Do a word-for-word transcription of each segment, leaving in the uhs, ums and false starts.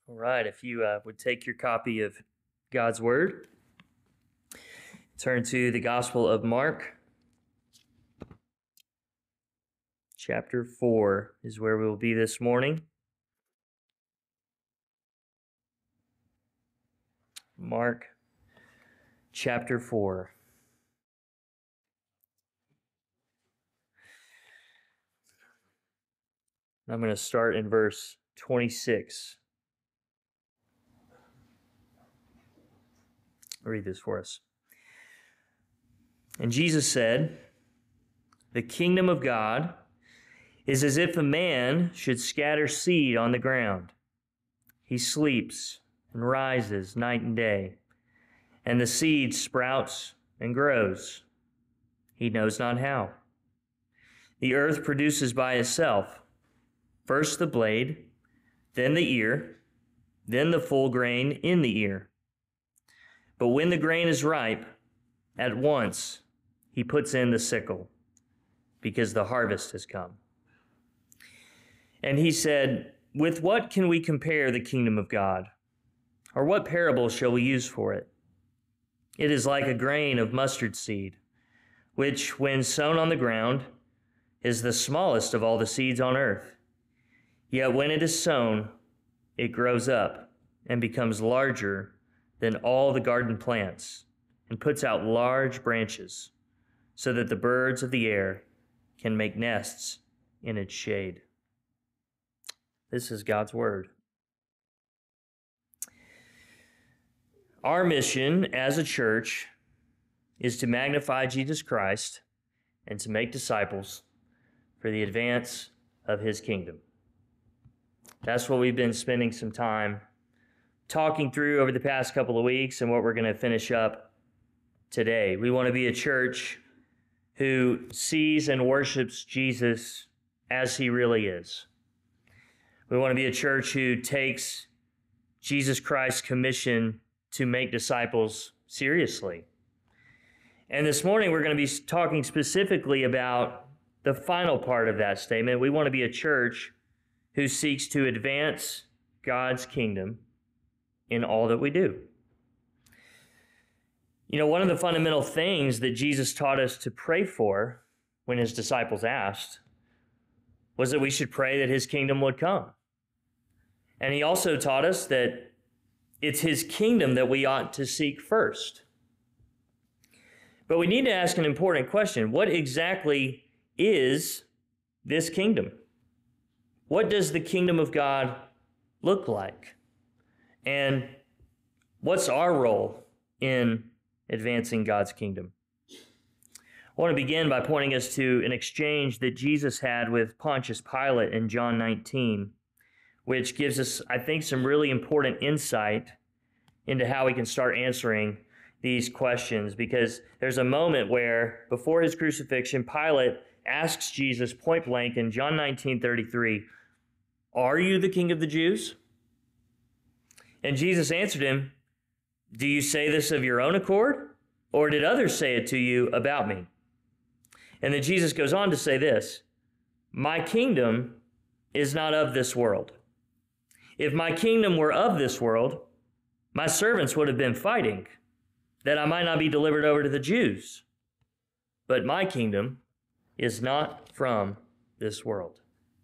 All right, if you uh, would take your copy of God's Word, turn to the Gospel of Mark. Chapter four is where we will be this morning. Mark chapter four. I'm going to start in verse twenty-six. I'll read this for us. And Jesus said, "The kingdom of God is as if a man should scatter seed on the ground. He sleeps and rises night and day, and the seed sprouts and grows. He knows not how. The earth produces by itself first the blade, then the ear, then the full grain in the ear. But when the grain is ripe, at once he puts in the sickle, because the harvest has come." And he said, "With what can we compare the kingdom of God? Or what parable shall we use for it? It is like a grain of mustard seed, which, when sown on the ground, is the smallest of all the seeds on earth. Yet when it is sown, it grows up and becomes larger than all the garden plants, and puts out large branches, so that the birds of the air can make nests in its shade." This is God's Word. Our mission as a church is to magnify Jesus Christ and to make disciples for the advance of His kingdom. That's what we've been spending some time talking through over the past couple of weeks, and what we're going to finish up today. We want to be a church who sees and worships Jesus as He really is. We want to be a church who takes Jesus Christ's commission to make disciples seriously. And this morning we're going to be talking specifically about the final part of that statement. We want to be a church who seeks to advance God's kingdom in all that we do. You know, one of the fundamental things that Jesus taught us to pray for when His disciples asked was that we should pray that His kingdom would come. And He also taught us that it's His kingdom that we ought to seek first. But we need to ask an important question. What exactly is this kingdom? What does the kingdom of God look like? And what's our role in advancing God's kingdom? I want to begin by pointing us to an exchange that Jesus had with Pontius Pilate in John nineteen, which gives us, I think, some really important insight into how we can start answering these questions. Because there's a moment where, before His crucifixion, Pilate asks Jesus point blank in John nineteen thirty-three, "Are you the king of the Jews?" And Jesus answered him, "Do you say this of your own accord, or did others say it to you about me?" And then Jesus goes on to say this, "My kingdom is not of this world. If my kingdom were of this world, my servants would have been fighting, that I might not be delivered over to the Jews. But my kingdom is not from this world."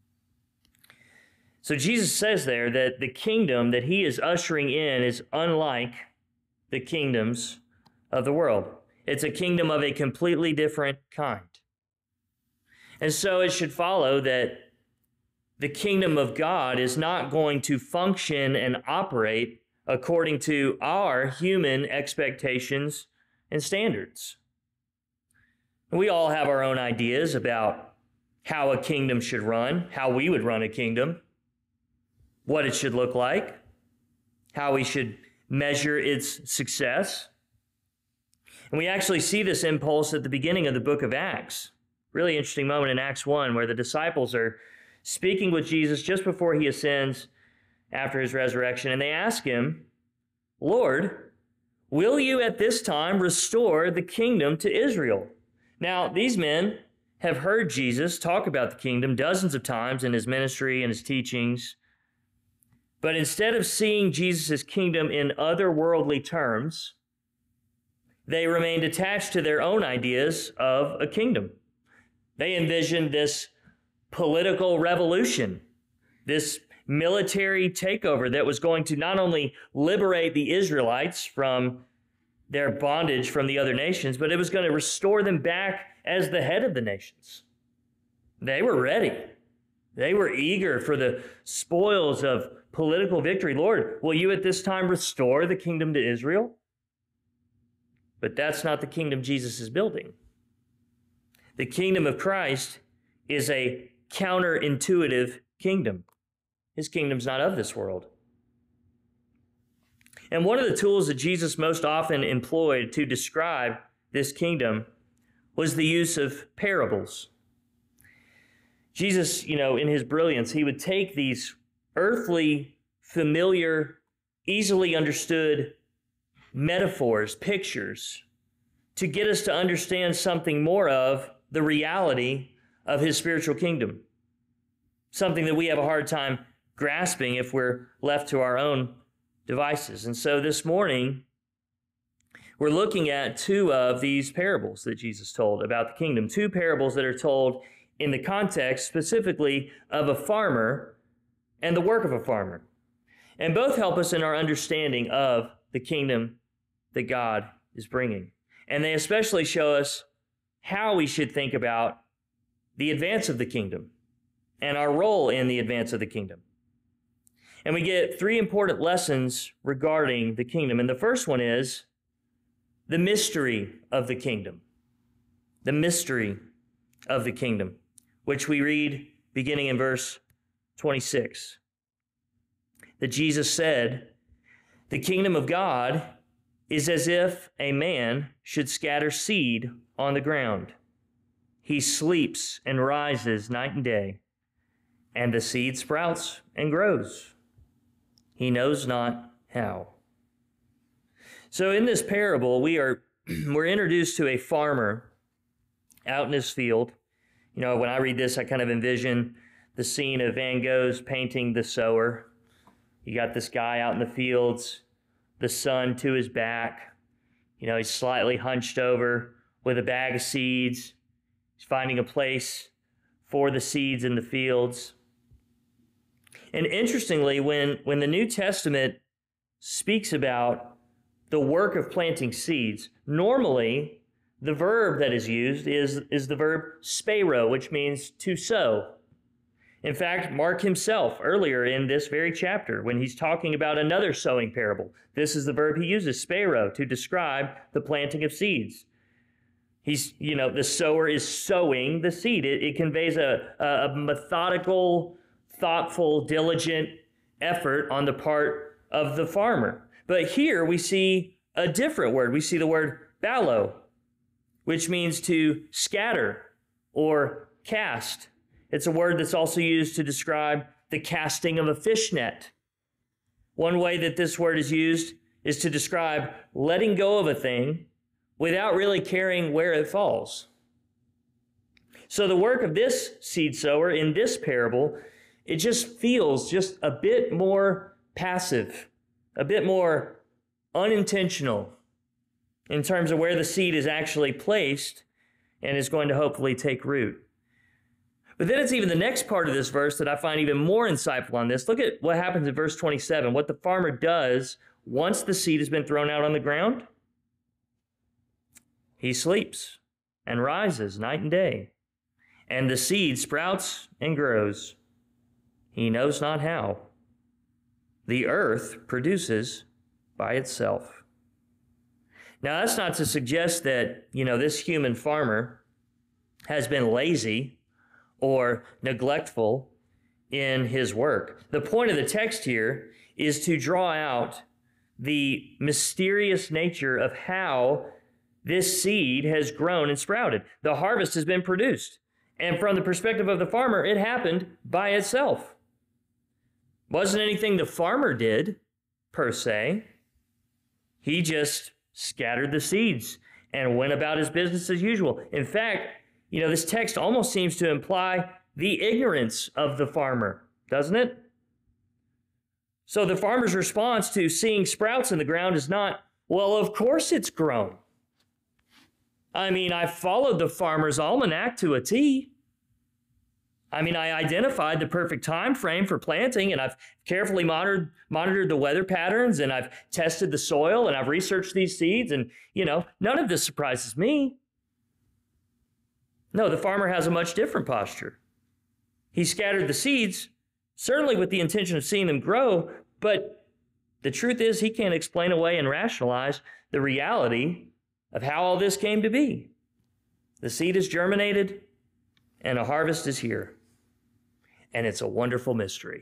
So Jesus says there that the kingdom that He is ushering in is unlike the kingdoms of the world. It's a kingdom of a completely different kind. And so it should follow that the kingdom of God is not going to function and operate according to our human expectations and standards. We all have our own ideas about how a kingdom should run, how we would run a kingdom, what it should look like, how we should measure its success. And we actually see this impulse at the beginning of the book of Acts. Really interesting moment in Acts one, where the disciples are speaking with Jesus just before He ascends after His resurrection. And they ask Him, "Lord, will you at this time restore the kingdom to Israel?" Now, these men have heard Jesus talk about the kingdom dozens of times in His ministry and His teachings. But instead of seeing Jesus' kingdom in otherworldly terms, they remained attached to their own ideas of a kingdom. They envisioned this political revolution, this military takeover that was going to not only liberate the Israelites from their bondage from the other nations, but it was going to restore them back as the head of the nations. They were ready. They were eager for the spoils of political victory. Lord, will you at this time restore the kingdom to Israel? But that's not the kingdom Jesus is building. The kingdom of Christ is a counterintuitive kingdom. His kingdom's not of this world. And one of the tools that Jesus most often employed to describe this kingdom was the use of parables. Jesus, you know, in his brilliance, he would take these earthly, familiar, easily understood metaphors, pictures, to get us to understand something more of the reality of his spiritual kingdom. Something that we have a hard time grasping if we're left to our own devices. And so this morning, we're looking at two of these parables that Jesus told about the kingdom. Two parables that are told in the context specifically of a farmer and the work of a farmer. And both help us in our understanding of the kingdom that God is bringing. And they especially show us how we should think about the advance of the kingdom and our role in the advance of the kingdom. And we get three important lessons regarding the kingdom. And the first one is the mystery of the kingdom. The mystery of the kingdom, which we read beginning in verse twenty-six. That Jesus said, "The kingdom of God is as if a man should scatter seed on the ground. He sleeps and rises night and day, and the seed sprouts and grows. He knows not how." So in this parable, we are we're introduced to a farmer out in his field. You know, when I read this, I kind of envision the scene of Van Gogh's painting The Sower. You got this guy out in the fields, the sun to his back. You know, he's slightly hunched over with a bag of seeds. He's finding a place for the seeds in the fields. And interestingly, when, when the New Testament speaks about the work of planting seeds, normally the verb that is used is, is the verb spero, which means to sow. In fact, Mark himself, earlier in this very chapter, when he's talking about another sowing parable, this is the verb he uses, spero, to describe the planting of seeds. He's, you know, the sower is sowing the seed. It, it conveys a, a methodical, thoughtful, diligent effort on the part of the farmer. But here we see a different word. We see the word ballo, which means to scatter or cast. It's a word that's also used to describe the casting of a fish net. One way that this word is used is to describe letting go of a thing without really caring where it falls. So the work of this seed sower in this parable, it just feels just a bit more passive, a bit more unintentional in terms of where the seed is actually placed and is going to hopefully take root. But then it's even the next part of this verse that I find even more insightful on this. Look at what happens in verse twenty-seven, what the farmer does once the seed has been thrown out on the ground. He sleeps and rises night and day, and the seed sprouts and grows. He knows not how. The earth produces by itself. Now, that's not to suggest that, you know, this human farmer has been lazy or neglectful in his work. The point of the text here is to draw out the mysterious nature of how this seed has grown and sprouted. The harvest has been produced. And from the perspective of the farmer, it happened by itself. Wasn't anything the farmer did, per se. He just scattered the seeds and went about his business as usual. In fact, you know, this text almost seems to imply the ignorance of the farmer, doesn't it? So the farmer's response to seeing sprouts in the ground is not, well, of course it's grown. I mean, I followed the farmer's almanac to a T. I mean, I identified the perfect time frame for planting, and I've carefully monitored, monitored the weather patterns, and I've tested the soil, and I've researched these seeds, and, you know, none of this surprises me. No, the farmer has a much different posture. He scattered the seeds, certainly with the intention of seeing them grow, but the truth is he can't explain away and rationalize the reality of how all this came to be. The seed is germinated, and a harvest is here. And it's a wonderful mystery.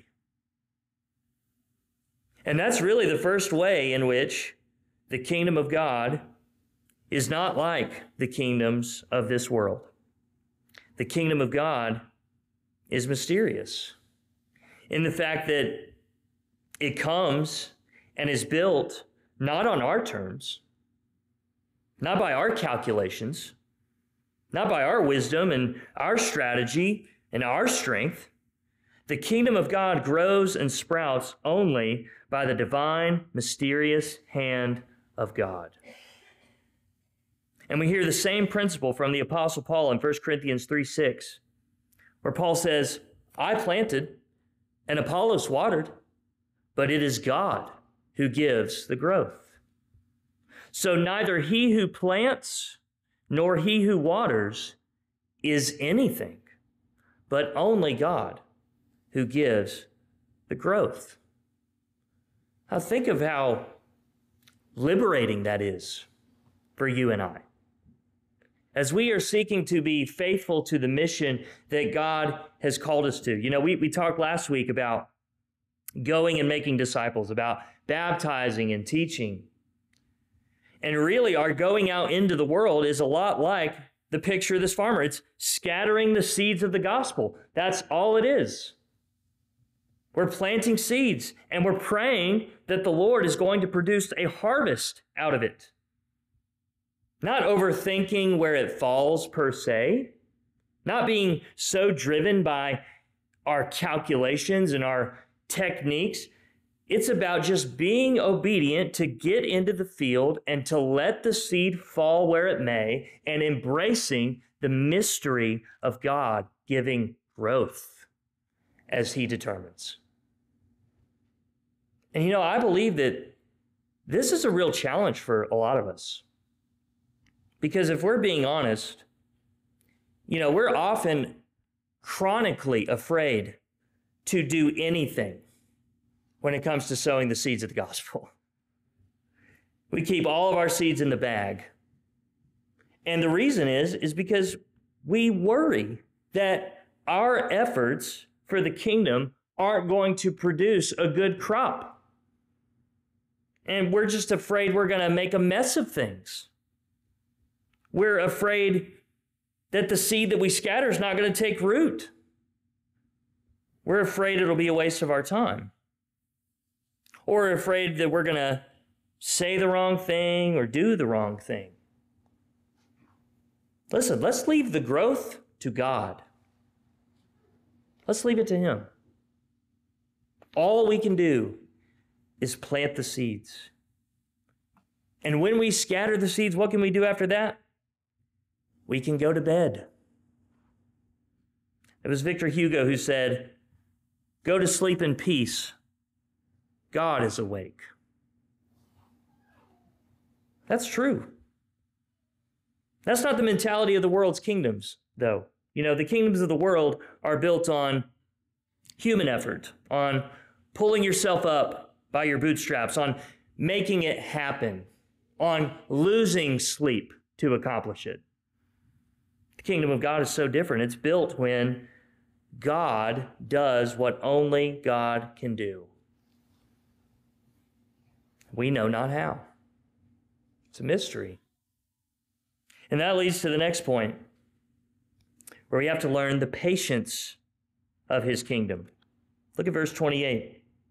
And that's really the first way in which the kingdom of God is not like the kingdoms of this world. The kingdom of God is mysterious in the fact that it comes and is built not on our terms, not by our calculations, not by our wisdom and our strategy and our strength. The kingdom of God grows and sprouts only by the divine, mysterious hand of God. And we hear the same principle from the Apostle Paul in First Corinthians three six, where Paul says, I planted and Apollos watered, but it is God who gives the growth. So neither he who plants nor he who waters is anything, but only God who gives the growth. Now think of how liberating that is for you and I. As we are seeking to be faithful to the mission that God has called us to. You know, we, we talked last week about going and making disciples, about baptizing and teaching. And really, our going out into the world is a lot like the picture of this farmer. It's scattering the seeds of the gospel. That's all it is. We're planting seeds, and we're praying that the Lord is going to produce a harvest out of it. Not overthinking where it falls per se, not being so driven by our calculations and our techniques. It's about just being obedient to get into the field and to let the seed fall where it may, and embracing the mystery of God giving growth as He determines. And you know, I believe that this is a real challenge for a lot of us. Because if we're being honest, you know, we're often chronically afraid to do anything when it comes to sowing the seeds of the gospel. We keep all of our seeds in the bag. And the reason is, is because we worry that our efforts for the kingdom aren't going to produce a good crop. And we're just afraid we're going to make a mess of things. We're afraid that the seed that we scatter is not going to take root. We're afraid it'll be a waste of our time. Or we're afraid that we're going to say the wrong thing or do the wrong thing. Listen, let's leave the growth to God. Let's leave it to Him. All we can do is plant the seeds. And when we scatter the seeds, what can we do after that? We can go to bed. It was Victor Hugo who said, "Go to sleep in peace. God is awake." That's true. That's not the mentality of the world's kingdoms, though. You know, the kingdoms of the world are built on human effort, on pulling yourself up by your bootstraps, on making it happen, on losing sleep to accomplish it. The kingdom of God is so different. It's built when God does what only God can do. We know not how. It's a mystery. And that leads to the next point, where we have to learn the patience of His kingdom. Look at verse twenty-eight.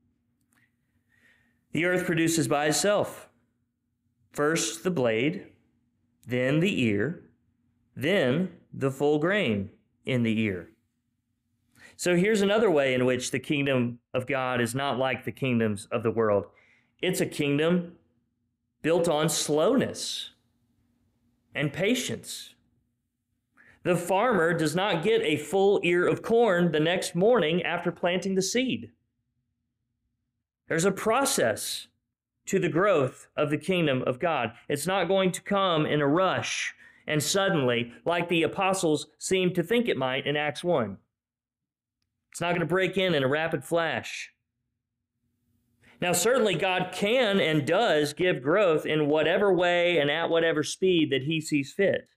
The earth produces by itself first the blade, then the ear, then the full grain in the ear. So here's another way in which the kingdom of God is not like the kingdoms of the world. It's a kingdom built on slowness and patience. The farmer does not get a full ear of corn the next morning after planting the seed. There's a process to the growth of the kingdom of God. It's not going to come in a rush and suddenly, like the apostles seemed to think it might in Acts one. It's not going to break in in a rapid flash. Now, certainly God can and does give growth in whatever way and at whatever speed that he sees fit.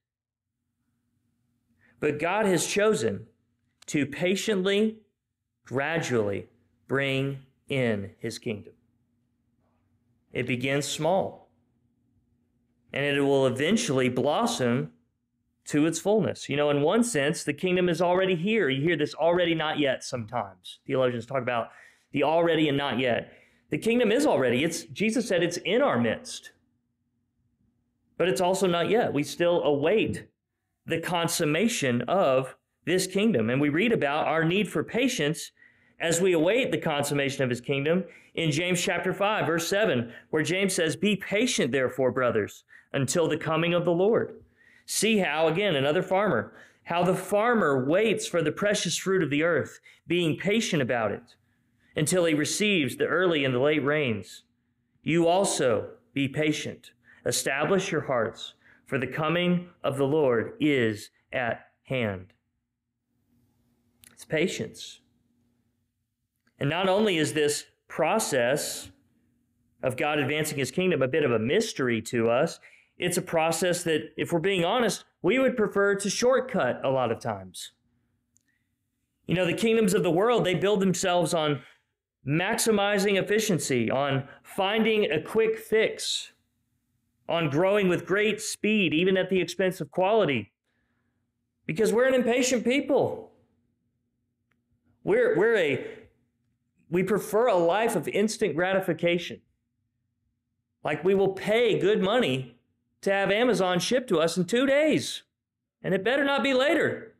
But God has chosen to patiently, gradually bring in his kingdom. It begins small, and it will eventually blossom to its fullness. You know, in one sense, the kingdom is already here. You hear this already, not yet sometimes. Theologians talk about the already and not yet. The kingdom is already. It's, Jesus said it's in our midst. But it's also not yet. We still await the consummation of this kingdom. And we read about our need for patience as we await the consummation of his kingdom in James chapter five, verse seven, where James says, "Be patient, therefore, brothers, until the coming of the Lord. See how," again, another farmer, "how the farmer waits for the precious fruit of the earth, being patient about it, until he receives the early and the late rains. You also be patient. Establish your hearts, for the coming of the Lord is at hand." It's patience. And not only is this process of God advancing his kingdom a bit of a mystery to us, it's a process that, if we're being honest, we would prefer to shortcut a lot of times. You know, the kingdoms of the world, they build themselves on maximizing efficiency, on finding a quick fix, on growing with great speed, even at the expense of quality, because we're an impatient people. We're, we're a, we prefer a life of instant gratification. Like, we will pay good money to have Amazon shipped to us in two days, and it better not be later.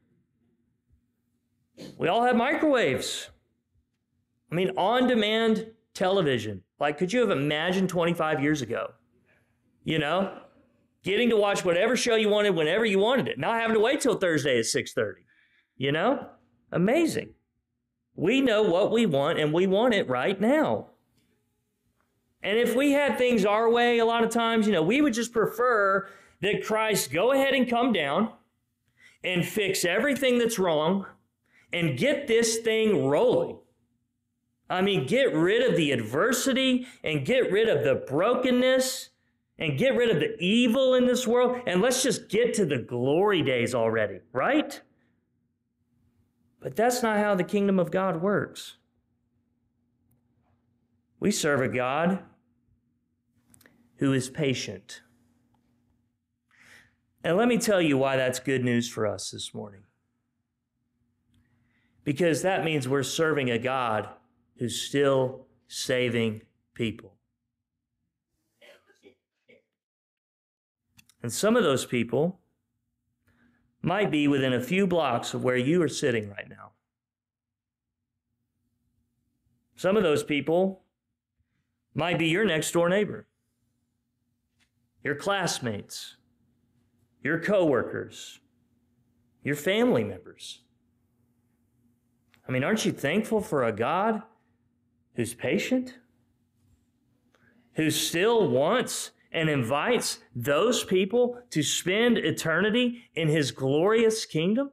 We all have microwaves. I mean, on-demand television. Like, could you have imagined twenty-five years ago? You know, getting to watch whatever show you wanted whenever you wanted it, not having to wait till Thursday at six thirty. You know, amazing. We know what we want, and we want it right now. And if we had things our way, a lot of times, you know, we would just prefer that Christ go ahead and come down and fix everything that's wrong and get this thing rolling. I mean, get rid of the adversity and get rid of the brokenness and get rid of the evil in this world, and let's just get to the glory days already, right? But that's not how the kingdom of God works. We serve a God who is patient. And let me tell you why that's good news for us this morning. Because that means we're serving a God who's still saving people. And some of those people might be within a few blocks of where you are sitting right now. Some of those people might be your next door neighbor, your classmates, your coworkers, your family members. I mean, aren't you thankful for a God who's patient, who still wants and invites those people to spend eternity in his glorious kingdom?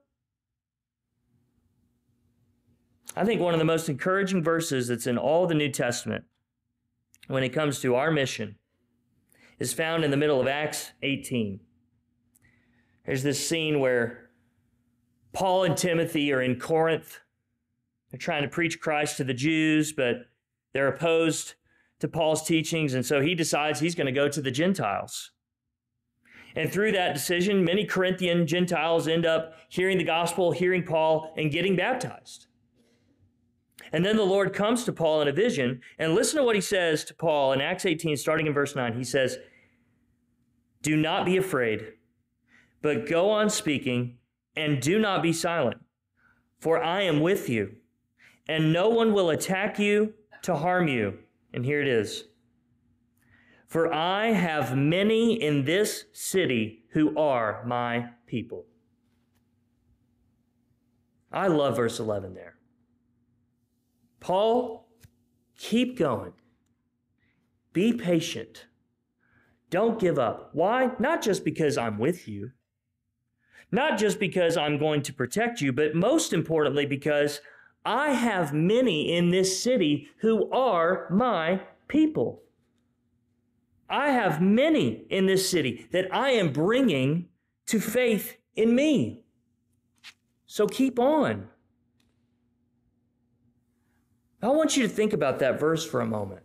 I think one of the most encouraging verses that's in all the New Testament when it comes to our mission is found in the middle of Acts eighteen. There's this scene where Paul and Timothy are in Corinth. They're trying to preach Christ to the Jews, but they're opposed to Paul's teachings, and so he decides he's going to go to the Gentiles. And through that decision, many Corinthian Gentiles end up hearing the gospel, hearing Paul, and getting baptized. And then the Lord comes to Paul in a vision, and listen to what he says to Paul in Acts eighteen, starting in verse nine. He says, "Do not be afraid, but go on speaking, and do not be silent. for I am with you, and no one will attack you to harm you. And here it is. For I have many in this city who are my people. I love verse eleven there. Paul, keep going. Be patient. Don't give up. Why? Not just because I'm with you. Not just because I'm going to protect you, but most importantly because I have many in this city who are my people. I have many in this city that I am bringing to faith in me. So keep on. I want you to think about that verse for a moment.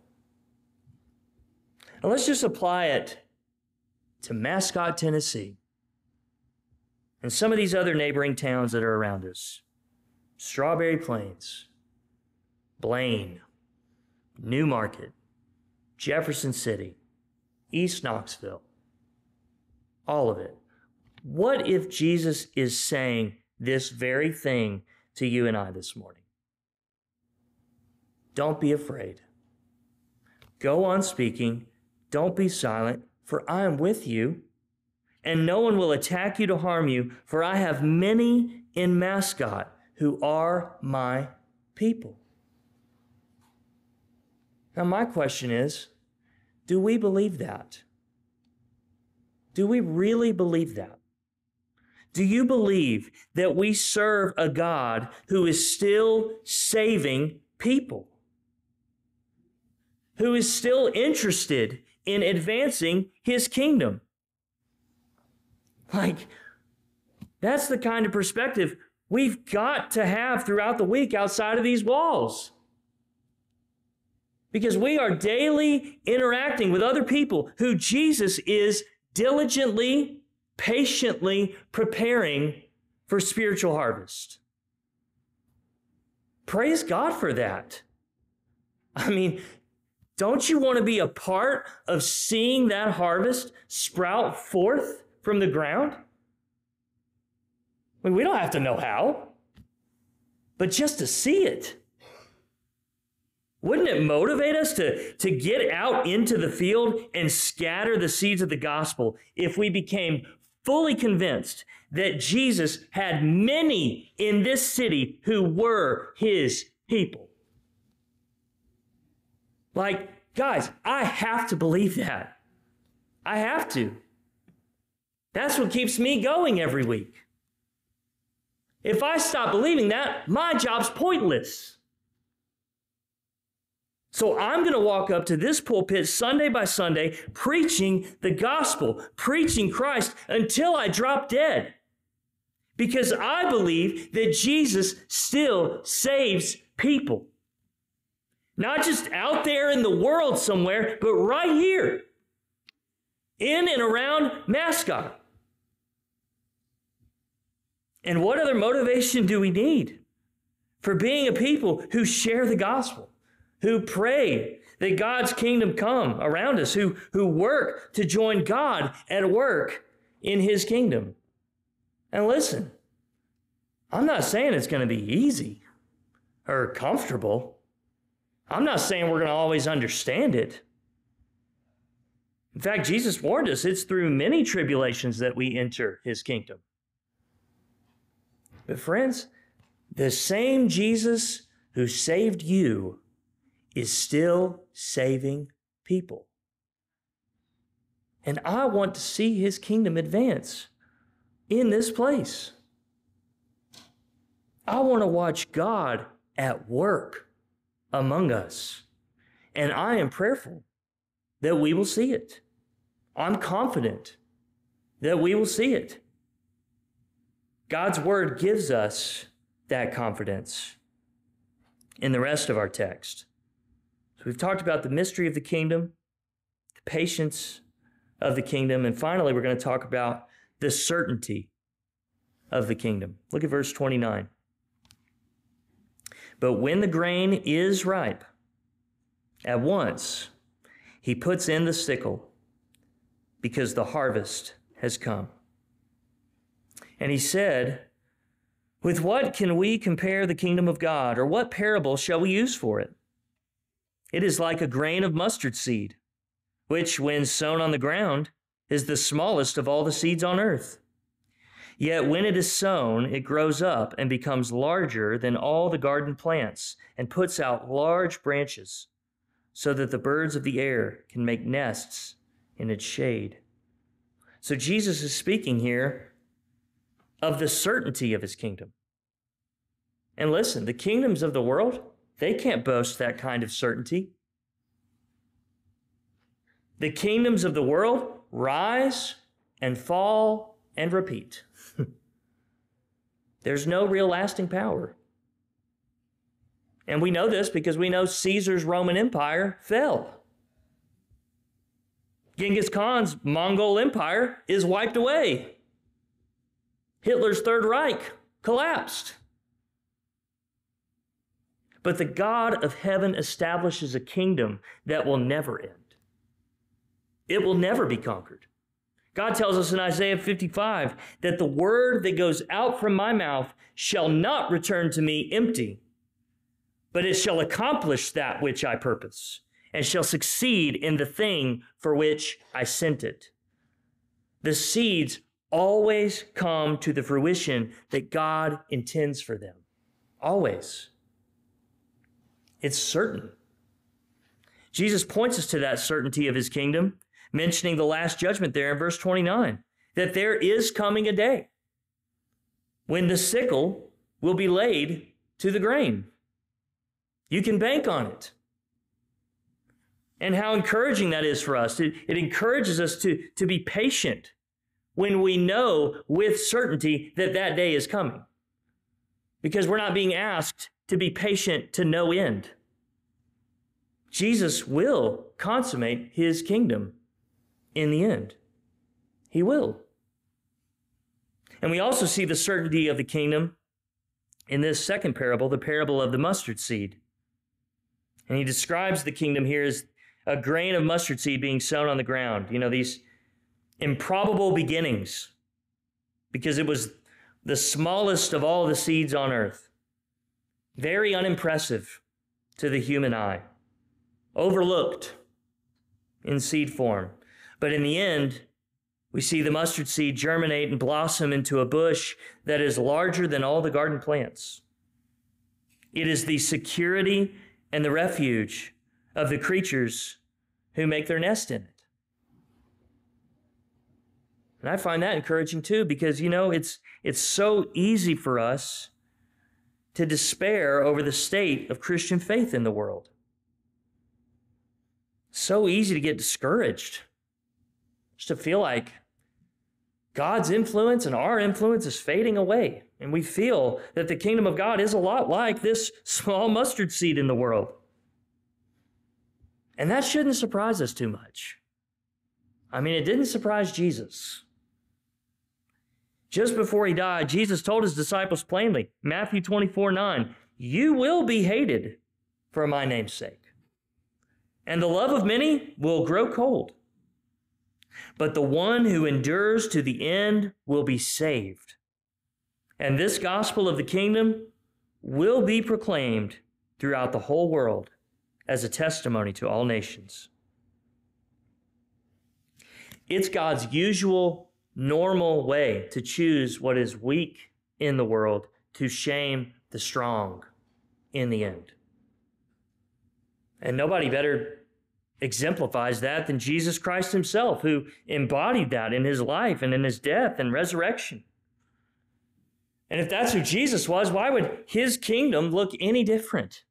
And let's just apply it to Mascot, Tennessee, and some of these other neighboring towns that are around us. Strawberry Plains, Blaine, Newmarket, Jefferson City, East Knoxville, all of it. What if Jesus is saying this very thing to you and I this morning? Don't be afraid. Go on speaking. Don't be silent, for I am with you, and no one will attack you to harm you, for I have many in Mascot who are my people. Now, my question is, do we believe that? Do we really believe that? Do you believe that we serve a God who is still saving people? Who is still interested in advancing his kingdom? Like, that's the kind of perspective we've got to have throughout the week outside of these walls. Because we are daily interacting with other people who Jesus is diligently, patiently preparing for spiritual harvest. Praise God for that. I mean, don't you want to be a part of seeing that harvest sprout forth from the ground? I mean, we don't have to know how, but just to see it. Wouldn't it motivate us to, to get out into the field and scatter the seeds of the gospel if we became fully convinced that Jesus had many in this city who were his people? Like, guys, I have to believe that. I have to. That's what keeps me going every week. If I stop believing that, my job's pointless. So I'm going to walk up to this pulpit Sunday by Sunday, preaching the gospel, preaching Christ until I drop dead. Because I believe that Jesus still saves people. Not just out there in the world somewhere, but right here, in and around Mascot. And what other motivation do we need for being a people who share the gospel, who pray that God's kingdom come around us, who, who work to join God at work in his kingdom? And listen, I'm not saying it's going to be easy or comfortable. I'm not saying we're going to always understand it. In fact, Jesus warned us it's through many tribulations that we enter his kingdom. But friends, the same Jesus who saved you is still saving people. And I want to see his kingdom advance in this place. I want to watch God at work among us. And I am prayerful that we will see it. I'm confident that we will see it. God's word gives us that confidence in the rest of our text. So we've talked about the mystery of the kingdom, the patience of the kingdom, and finally we're going to talk about the certainty of the kingdom. Look at verse twenty-nine. But when the grain is ripe, at once he puts in the sickle, because the harvest has come. And he said, With what can we compare the kingdom of God, or what parable shall we use for it? It is like a grain of mustard seed, which, when sown on the ground, is the smallest of all the seeds on earth. Yet when it is sown, it grows up and becomes larger than all the garden plants and puts out large branches so that the birds of the air can make nests in its shade. So Jesus is speaking here of the certainty of his kingdom. And listen, the kingdoms of the world, they can't boast that kind of certainty. The kingdoms of the world rise and fall and repeat. There's no real lasting power. And we know this because we know Caesar's Roman Empire fell. Genghis Khan's Mongol Empire is wiped away. Hitler's Third Reich collapsed. But the God of heaven establishes a kingdom that will never end. It will never be conquered. God tells us in Isaiah fifty-five that the word that goes out from my mouth shall not return to me empty, but it shall accomplish that which I purpose, and shall succeed in the thing for which I sent it. The seeds always come to the fruition that God intends for them. Always. It's certain. Jesus points us to that certainty of his kingdom, mentioning the last judgment there in verse twenty-nine, that there is coming a day when the sickle will be laid to the grain. You can bank on it. And how encouraging that is for us. It, it encourages us to, to be patient when we know with certainty that that day is coming. Because we're not being asked to be patient to no end. Jesus will consummate his kingdom in the end. He will. And we also see the certainty of the kingdom in this second parable, the parable of the mustard seed. And he describes the kingdom here as a grain of mustard seed being sown on the ground. You know, these improbable beginnings, because it was the smallest of all the seeds on earth. Very unimpressive to the human eye. Overlooked in seed form. But in the end, we see the mustard seed germinate and blossom into a bush that is larger than all the garden plants. It is the security and the refuge of the creatures who make their nest in it. And I find that encouraging too, because, you know, it's, it's so easy for us to despair over the state of Christian faith in the world. So easy to get discouraged. Just to feel like God's influence and our influence is fading away. And we feel that the kingdom of God is a lot like this small mustard seed in the world. And that shouldn't surprise us too much. I mean, it didn't surprise Jesus. Just before he died, Jesus told his disciples plainly, Matthew twenty-four nine, you will be hated for my name's sake. And the love of many will grow cold. But the one who endures to the end will be saved. And this gospel of the kingdom will be proclaimed throughout the whole world as a testimony to all nations. It's God's usual, normal way to choose what is weak in the world to shame the strong in the end. And nobody better exemplifies that than Jesus Christ himself, who embodied that in his life and in his death and resurrection. And if that's who Jesus was, why would his kingdom look any different?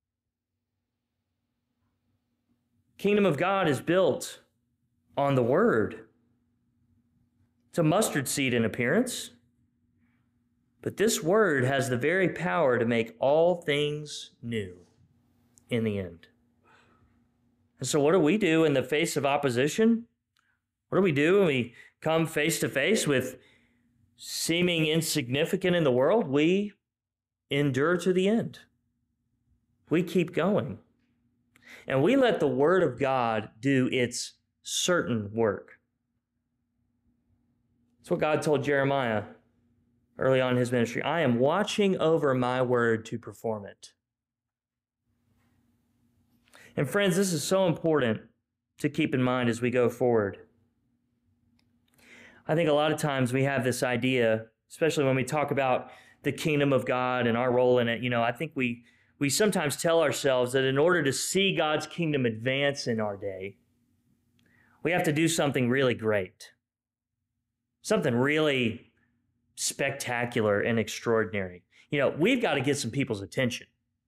Kingdom of God is built on the word. It's a mustard seed in appearance, but this word has the very power to make all things new in the end. And so what do we do in the face of opposition? What do we do when we come face to face with seeming insignificant in the world? We endure to the end. We keep going. And we let the word of God do its certain work. That's what God told Jeremiah early on in his ministry, I am watching over my word to perform it. And friends, this is so important to keep in mind as we go forward. I think a lot of times we have this idea, especially when we talk about the kingdom of God and our role in it, you know, I think we, we sometimes tell ourselves that in order to see God's kingdom advance in our day, we have to do something really great, something really spectacular and extraordinary. You know, we've got to get some people's attention.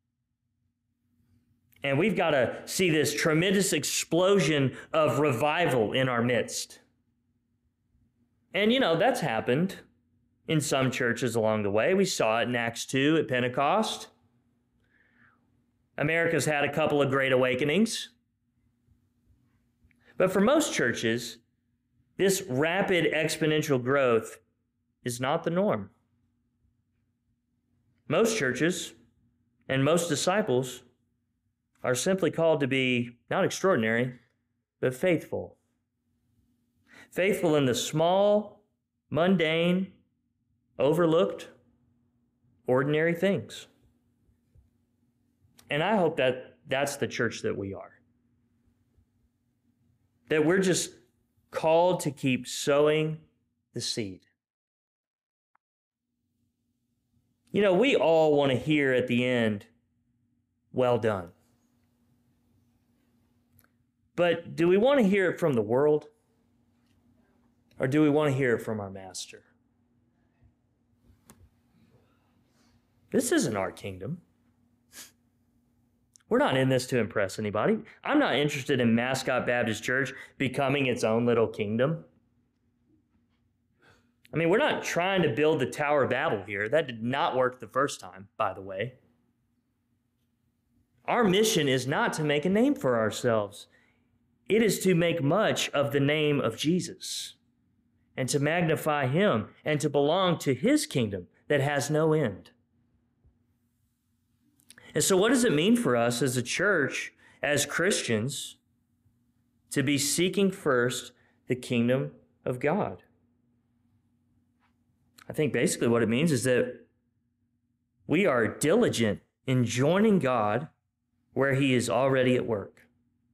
And we've got to see this tremendous explosion of revival in our midst. And, you know, that's happened in some churches along the way. We saw it in Acts two at Pentecost. America's had a couple of great awakenings. But for most churches, this rapid exponential growth is not the norm. Most churches and most disciples are simply called to be not extraordinary, but faithful. Faithful in the small, mundane, overlooked, ordinary things. And I hope that that's the church that we are. That we're just called to keep sowing the seed. You know, we all want to hear at the end, well done. But do we want to hear it from the world? Or do we want to hear it from our master? This isn't our kingdom. We're not in this to impress anybody. I'm not interested in Mascot Baptist Church becoming its own little kingdom. I mean, we're not trying to build the Tower of Babel here. That did not work the first time, by the way. Our mission is not to make a name for ourselves. It is to make much of the name of Jesus and to magnify him and to belong to his kingdom that has no end. And so what does it mean for us as a church, as Christians, to be seeking first the kingdom of God? I think basically what it means is that we are diligent in joining God where he is already at work.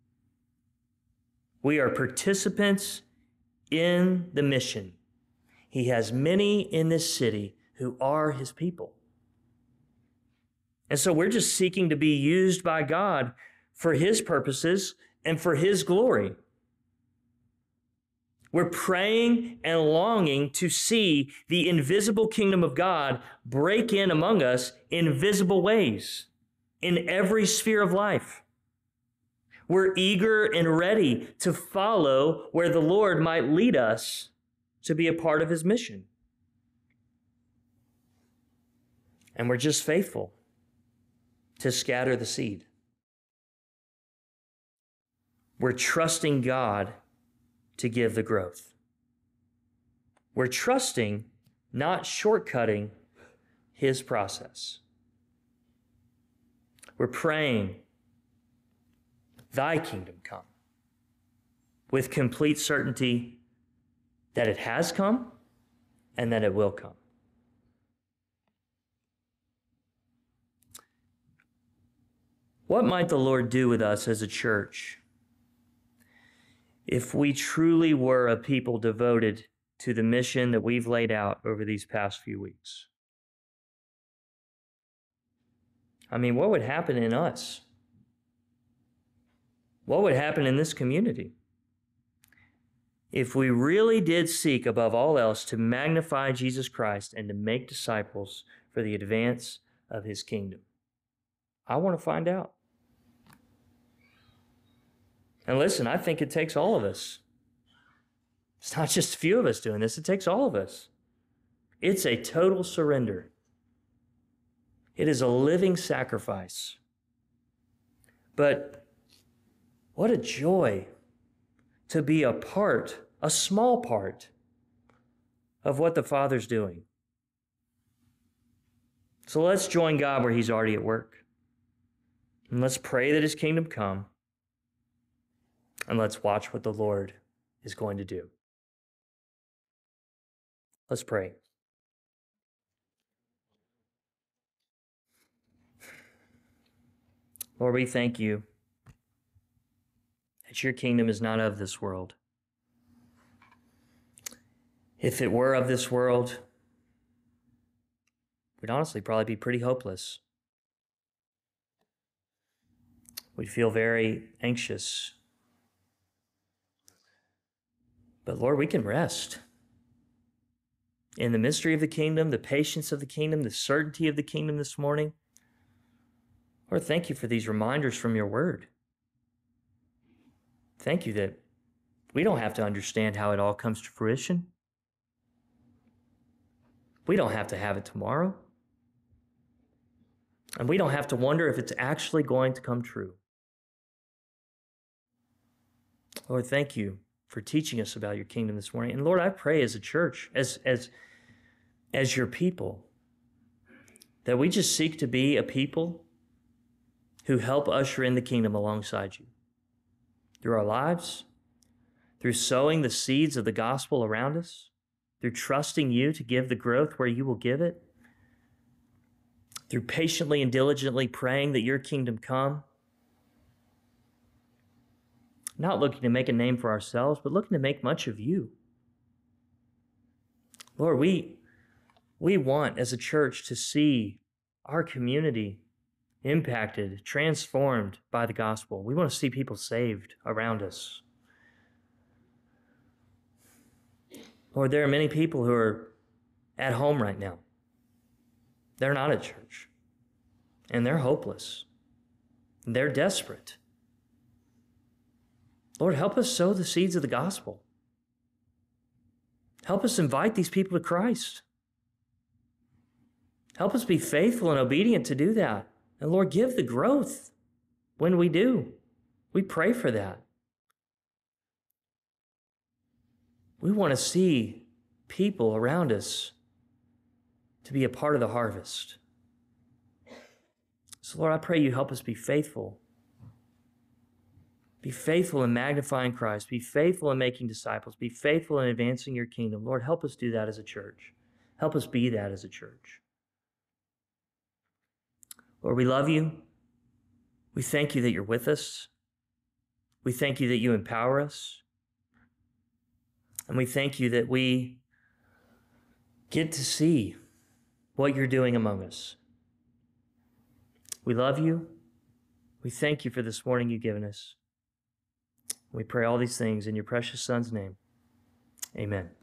We are participants in the mission. He has many in this city who are his people. And so we're just seeking to be used by God for his purposes and for his glory. We're praying and longing to see the invisible kingdom of God break in among us in visible ways in every sphere of life. We're eager and ready to follow where the Lord might lead us to be a part of his mission. And we're just faithful to scatter the seed. We're trusting God to give the growth. We're trusting, not shortcutting, his process. We're praying, thy kingdom come, with complete certainty that it has come and that it will come. What might the Lord do with us as a church if we truly were a people devoted to the mission that we've laid out over these past few weeks? I mean, what would happen in us? What would happen in this community if we really did seek above all else to magnify Jesus Christ and to make disciples for the advance of his kingdom? I want to find out. And listen, I think it takes all of us. It's not just a few of us doing this. It takes all of us. It's a total surrender. It is a living sacrifice. But what a joy to be a part, a small part, of what the Father's doing. So let's join God where he's already at work. And let's pray that his kingdom come. And let's watch what the Lord is going to do. Let's pray. Lord, we thank you that your kingdom is not of this world. If it were of this world, we'd honestly probably be pretty hopeless. We'd feel very anxious. But Lord, we can rest in the mystery of the kingdom, the patience of the kingdom, the certainty of the kingdom this morning. Lord, thank you for these reminders from your word. Thank you that we don't have to understand how it all comes to fruition. We don't have to have it tomorrow. And we don't have to wonder if it's actually going to come true. Lord, thank you for teaching us about your kingdom this morning. And Lord, I pray as a church, as, as, as your people, that we just seek to be a people who help usher in the kingdom alongside you. Through our lives, through sowing the seeds of the gospel around us, through trusting you to give the growth where you will give it, through patiently and diligently praying that your kingdom come, not looking to make a name for ourselves, but looking to make much of you. Lord, we, we want as a church to see our community impacted, transformed by the gospel. We want to see people saved around us. Lord, there are many people who are at home right now. They're not at church, and they're hopeless. They're desperate. Lord, help us sow the seeds of the gospel. Help us invite these people to Christ. Help us be faithful and obedient to do that. And Lord, give the growth when we do. We pray for that. We want to see people around us to be a part of the harvest. So Lord, I pray you help us be faithful. Be faithful in magnifying Christ. Be faithful in making disciples. Be faithful in advancing your kingdom. Lord, help us do that as a church. Help us be that as a church. Lord, we love you. We thank you that you're with us. We thank you that you empower us. And we thank you that we get to see what you're doing among us. We love you. We thank you for this morning you've given us. We pray all these things in your precious Son's name. Amen.